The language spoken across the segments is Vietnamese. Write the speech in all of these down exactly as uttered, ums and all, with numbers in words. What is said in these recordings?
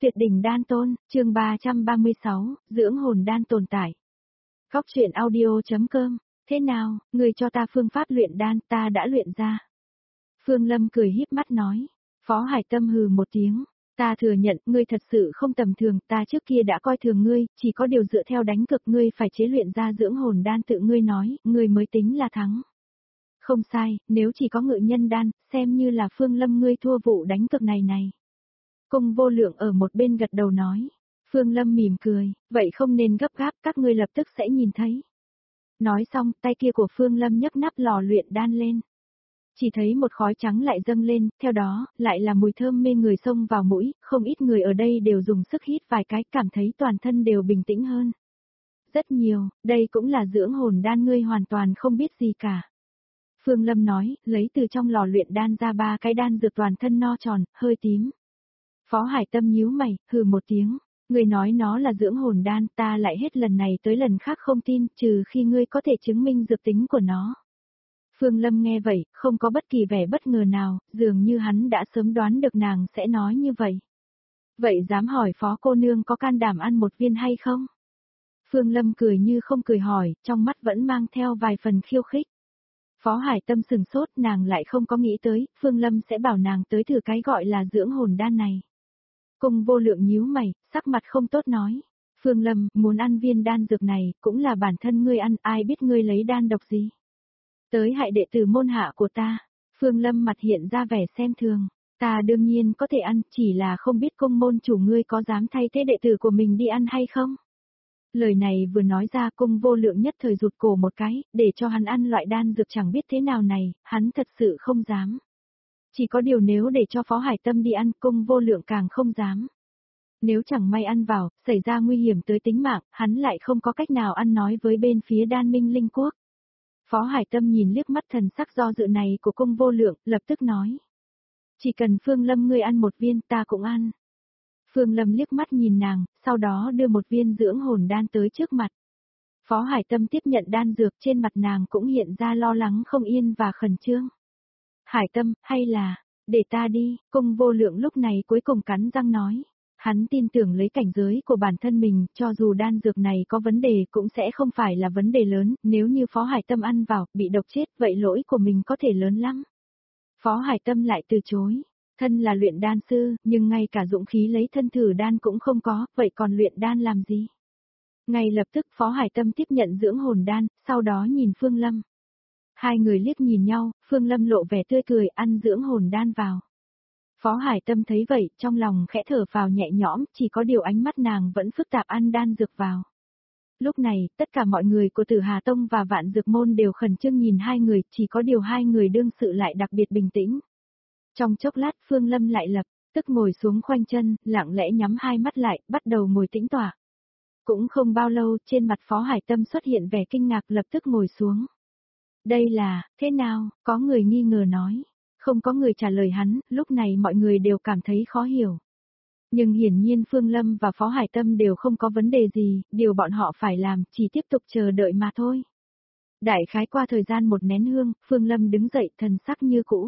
Tuyệt đỉnh đan tôn, chương ba trăm ba mươi sáu, dưỡng hồn đan tồn tại. Góc truyện audio.com, thế nào, người cho ta phương pháp luyện đan, ta đã luyện ra. Phương Lâm cười híp mắt nói, Phó Hải Tâm hừ một tiếng, ta thừa nhận ngươi thật sự không tầm thường, ta trước kia đã coi thường ngươi, chỉ có điều dựa theo đánh cực ngươi phải chế luyện ra dưỡng hồn đan tự ngươi nói, ngươi mới tính là thắng. Không sai, nếu chỉ có ngự nhân đan, xem như là Phương Lâm ngươi thua vụ đánh cực này này. Cung Vô Lượng ở một bên gật đầu nói. Phương Lâm mỉm cười, vậy không nên gấp gáp, các ngươi lập tức sẽ nhìn thấy. Nói xong, tay kia của Phương Lâm nhấc nắp lò luyện đan lên. Chỉ thấy một khói trắng lại dâng lên, theo đó, lại là mùi thơm mê người xông vào mũi, không ít người ở đây đều dùng sức hít vài cái, cảm thấy toàn thân đều bình tĩnh hơn. Rất nhiều, đây cũng là dưỡng hồn đan, ngươi hoàn toàn không biết gì cả. Phương Lâm nói, lấy từ trong lò luyện đan ra ba cái đan dược toàn thân no tròn, hơi tím. Phó Hải Tâm nhíu mày, hừ một tiếng, ngươi nói nó là dưỡng hồn đan, ta lại hết lần này tới lần khác không tin, trừ khi ngươi có thể chứng minh dược tính của nó. Phương Lâm nghe vậy, không có bất kỳ vẻ bất ngờ nào, dường như hắn đã sớm đoán được nàng sẽ nói như vậy. Vậy dám hỏi Phó cô nương có can đảm ăn một viên hay không? Phương Lâm cười như không cười hỏi, trong mắt vẫn mang theo vài phần khiêu khích. Phó Hải Tâm sừng sốt, nàng lại không có nghĩ tới, Phương Lâm sẽ bảo nàng tới thử cái gọi là dưỡng hồn đan này. Cung Vô Lượng nhíu mày, sắc mặt không tốt nói. Phương Lâm, muốn ăn viên đan dược này, cũng là bản thân ngươi ăn, ai biết ngươi lấy đan độc gì. Tới hại đệ tử môn hạ của ta. Phương Lâm mặt hiện ra vẻ xem thường. Ta đương nhiên có thể ăn, chỉ là không biết cung môn chủ ngươi có dám thay thế đệ tử của mình đi ăn hay không. Lời này vừa nói ra, Cung Vô Lượng nhất thời rụt cổ một cái, để cho hắn ăn loại đan dược chẳng biết thế nào này, hắn thật sự không dám. Chỉ có điều nếu để cho Phó Hải Tâm đi ăn, Cung Vô Lượng càng không dám. Nếu chẳng may ăn vào, xảy ra nguy hiểm tới tính mạng, hắn lại không có cách nào ăn nói với bên phía Đan Minh Linh Quốc. Phó Hải Tâm nhìn liếc mắt thần sắc do dự này của Cung Vô Lượng, lập tức nói. Chỉ cần Phương Lâm ngươi ăn một viên, ta cũng ăn. Phương Lâm liếc mắt nhìn nàng, sau đó đưa một viên dưỡng hồn đan tới trước mặt. Phó Hải Tâm tiếp nhận đan dược, trên mặt nàng cũng hiện ra lo lắng không yên và khẩn trương. Hải Tâm, hay là, để ta đi, Cung Vô Lượng lúc này cuối cùng cắn răng nói. Hắn tin tưởng lấy cảnh giới của bản thân mình, cho dù đan dược này có vấn đề cũng sẽ không phải là vấn đề lớn, nếu như Phó Hải Tâm ăn vào, bị độc chết, vậy lỗi của mình có thể lớn lắm. Phó Hải Tâm lại từ chối. Thân là luyện đan sư, nhưng ngay cả dũng khí lấy thân thử đan cũng không có, vậy còn luyện đan làm gì? Ngay lập tức Phó Hải Tâm tiếp nhận dưỡng hồn đan, sau đó nhìn Phương Lâm. Hai người liếc nhìn nhau, Phương Lâm lộ vẻ tươi cười ăn dưỡng hồn đan vào. Phó Hải Tâm thấy vậy, trong lòng khẽ thở vào nhẹ nhõm, chỉ có điều ánh mắt nàng vẫn phức tạp ăn đan dược vào. Lúc này, tất cả mọi người của Tử Hà Tông và Vạn Dược Môn đều khẩn trương nhìn hai người, chỉ có điều hai người đương sự lại đặc biệt bình tĩnh. Trong chốc lát Phương Lâm lại lập, tức ngồi xuống khoanh chân, lặng lẽ nhắm hai mắt lại, bắt đầu ngồi tĩnh tọa. Cũng không bao lâu, trên mặt Phó Hải Tâm xuất hiện vẻ kinh ngạc, lập tức ngồi xuống. Đây là, thế nào, có người nghi ngờ nói. Không có người trả lời hắn, lúc này mọi người đều cảm thấy khó hiểu. Nhưng hiển nhiên Phương Lâm và Phó Hải Tâm đều không có vấn đề gì, điều bọn họ phải làm chỉ tiếp tục chờ đợi mà thôi. Đại khái qua thời gian một nén hương, Phương Lâm đứng dậy thần sắc như cũ.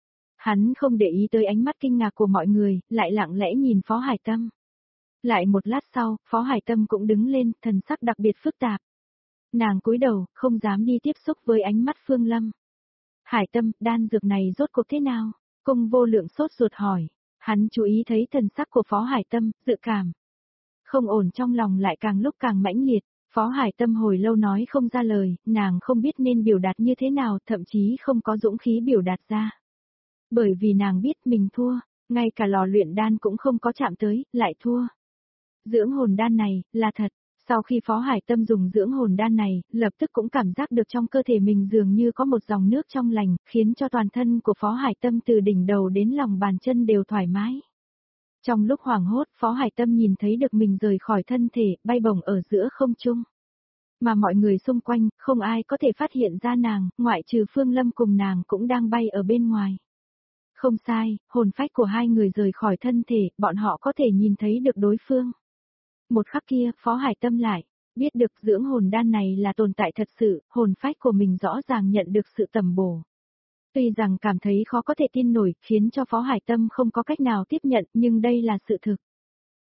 Hắn không để ý tới ánh mắt kinh ngạc của mọi người, lại lặng lẽ nhìn Phó Hải Tâm. Lại một lát sau, Phó Hải Tâm cũng đứng lên, thần sắc đặc biệt phức tạp. Nàng cúi đầu, không dám đi tiếp xúc với ánh mắt Phương Lâm. Hải Tâm, đan dược này rốt cuộc thế nào? Cung Vô Lượng sốt ruột hỏi. Hắn chú ý thấy thần sắc của Phó Hải Tâm, dự cảm. Không ổn trong lòng lại càng lúc càng mãnh liệt. Phó Hải Tâm hồi lâu nói không ra lời, nàng không biết nên biểu đạt như thế nào, thậm chí không có dũng khí biểu đạt ra. Bởi vì nàng biết mình thua, ngay cả lò luyện đan cũng không có chạm tới, lại thua. Dưỡng hồn đan này, là thật. Sau khi Phó Hải Tâm dùng dưỡng hồn đan này, lập tức cũng cảm giác được trong cơ thể mình dường như có một dòng nước trong lành, khiến cho toàn thân của Phó Hải Tâm từ đỉnh đầu đến lòng bàn chân đều thoải mái. Trong lúc hoảng hốt, Phó Hải Tâm nhìn thấy được mình rời khỏi thân thể, bay bổng ở giữa không trung. Mà mọi người xung quanh, không ai có thể phát hiện ra nàng, ngoại trừ Phương Lâm cùng nàng cũng đang bay ở bên ngoài. Không sai, hồn phách của hai người rời khỏi thân thể, bọn họ có thể nhìn thấy được đối phương. Một khắc kia, Phó Hải Tâm lại, biết được dưỡng hồn đan này là tồn tại thật sự, hồn phách của mình rõ ràng nhận được sự tầm bổ. Tuy rằng cảm thấy khó có thể tin nổi, khiến cho Phó Hải Tâm không có cách nào tiếp nhận, nhưng đây là sự thực.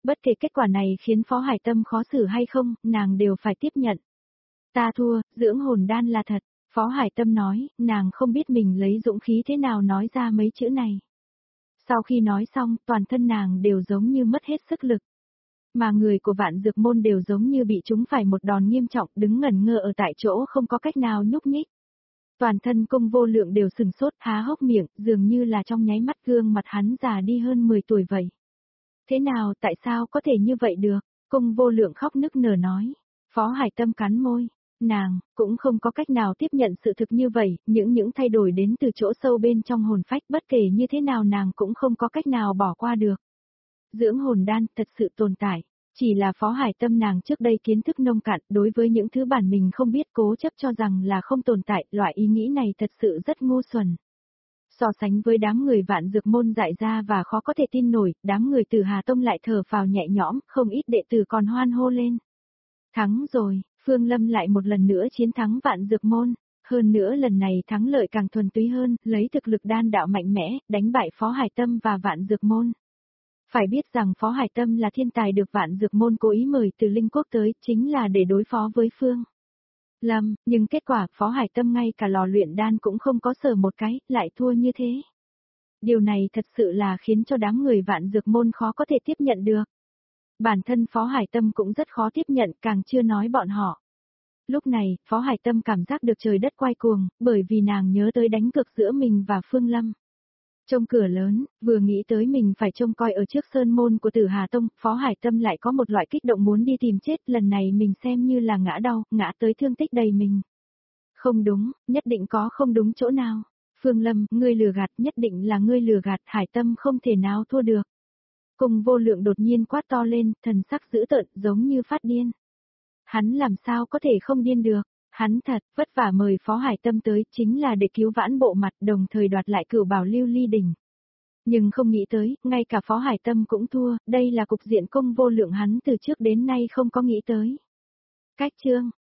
Bất kể kết quả này khiến Phó Hải Tâm khó xử hay không, nàng đều phải tiếp nhận. Ta thua, dưỡng hồn đan là thật, Phó Hải Tâm nói, nàng không biết mình lấy dũng khí thế nào nói ra mấy chữ này. Sau khi nói xong, toàn thân nàng đều giống như mất hết sức lực. Mà người của Vạn Dược Môn đều giống như bị trúng phải một đòn nghiêm trọng, đứng ngẩn ngơ ở tại chỗ không có cách nào nhúc nhích. Toàn thân Cung Vô Lượng đều sừng sốt, há hốc miệng, dường như là trong nháy mắt gương mặt hắn già đi hơn mười tuổi vậy. Thế nào, tại sao có thể như vậy được? Cung Vô Lượng khóc nức nở nói. Phó Hải Tâm cắn môi. Nàng, cũng không có cách nào tiếp nhận sự thực như vậy, những những thay đổi đến từ chỗ sâu bên trong hồn phách, bất kể như thế nào nàng cũng không có cách nào bỏ qua được. Dưỡng hồn đan thật sự tồn tại, chỉ là Phó Hải Tâm nàng trước đây kiến thức nông cạn, đối với những thứ bản mình không biết cố chấp cho rằng là không tồn tại, loại ý nghĩ này thật sự rất ngu xuẩn. So sánh với đám người Vạn Dược Môn dại ra và khó có thể tin nổi, đám người từ Hà Tông lại thở phào nhẹ nhõm, không ít đệ tử còn hoan hô lên. Thắng rồi, Phương Lâm lại một lần nữa chiến thắng Vạn Dược Môn, hơn nữa lần này thắng lợi càng thuần túy hơn, lấy thực lực đan đạo mạnh mẽ, đánh bại Phó Hải Tâm và Vạn Dược Môn. Phải biết rằng Phó Hải Tâm là thiên tài được Vạn Dược Môn cố ý mời từ Linh Quốc tới, chính là để đối phó với Phương Lâm, nhưng kết quả Phó Hải Tâm ngay cả lò luyện đan cũng không có sở một cái, lại thua như thế. Điều này thật sự là khiến cho đám người Vạn Dược Môn khó có thể tiếp nhận được. Bản thân Phó Hải Tâm cũng rất khó tiếp nhận, càng chưa nói bọn họ. Lúc này, Phó Hải Tâm cảm giác được trời đất quay cuồng, bởi vì nàng nhớ tới đánh cược giữa mình và Phương Lâm. Trông cửa lớn, vừa nghĩ tới mình phải trông coi ở trước sơn môn của Tử Hà Tông, Phó Hải Tâm lại có một loại kích động muốn đi tìm chết, lần này mình xem như là ngã đau, ngã tới thương tích đầy mình. Không đúng, nhất định có không đúng chỗ nào. Phương Lâm, ngươi lừa gạt, nhất định là ngươi lừa gạt, Hải Tâm không thể nào thua được. Cung Vô Lượng đột nhiên quát to lên, thần sắc dữ tợn, giống như phát điên. Hắn làm sao có thể không điên được, hắn thật, vất vả mời Phó Hải Tâm tới, chính là để cứu vãn bộ mặt, đồng thời đoạt lại cửu bảo lưu ly đỉnh. Nhưng không nghĩ tới, ngay cả Phó Hải Tâm cũng thua, đây là cục diện Cung Vô Lượng hắn từ trước đến nay không có nghĩ tới. Cách chương